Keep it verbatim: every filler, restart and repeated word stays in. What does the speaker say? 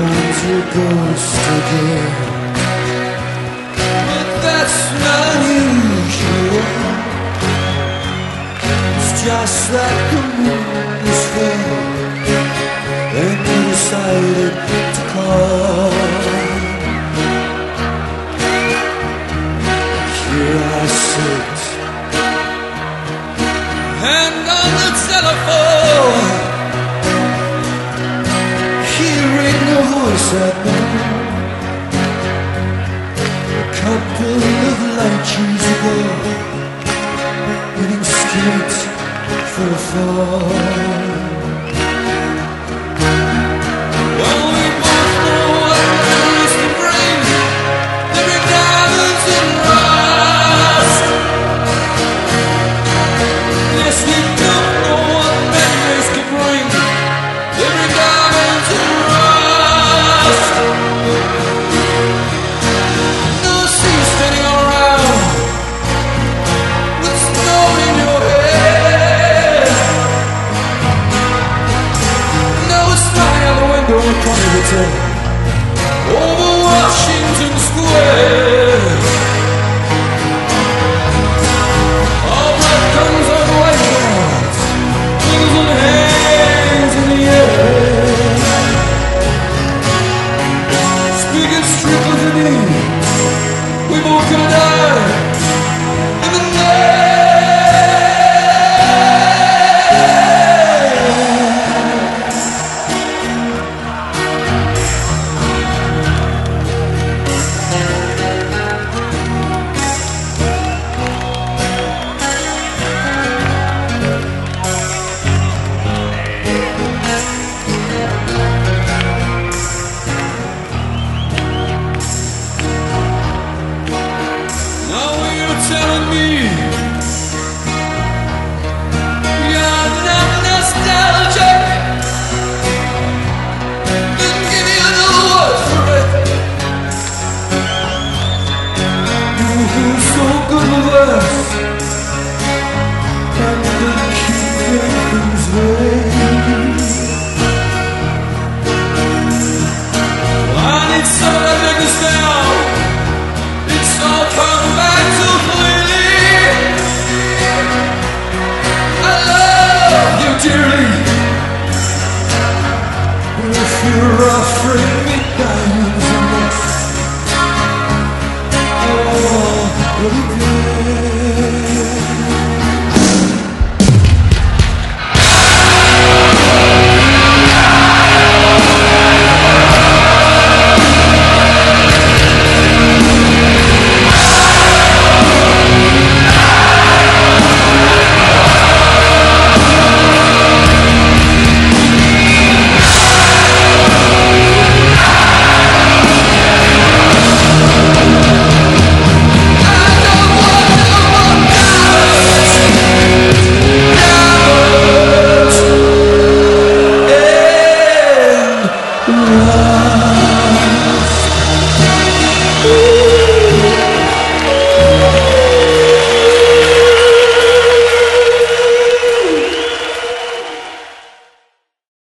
comes your ghost again. But that's not usual. It's just that the moon is full and you decided to call. Here I sit and on the telephone, hearing a voice I know, a couple of light years ago, heading straight for a fall. Well, we both know what memories can bring, living diamonds and rust. Yes, we don't know what memories can bring, living diamonds and rust. No sea spinning around with snow in your head. No smile out the window in front of the hotel over Washington Square.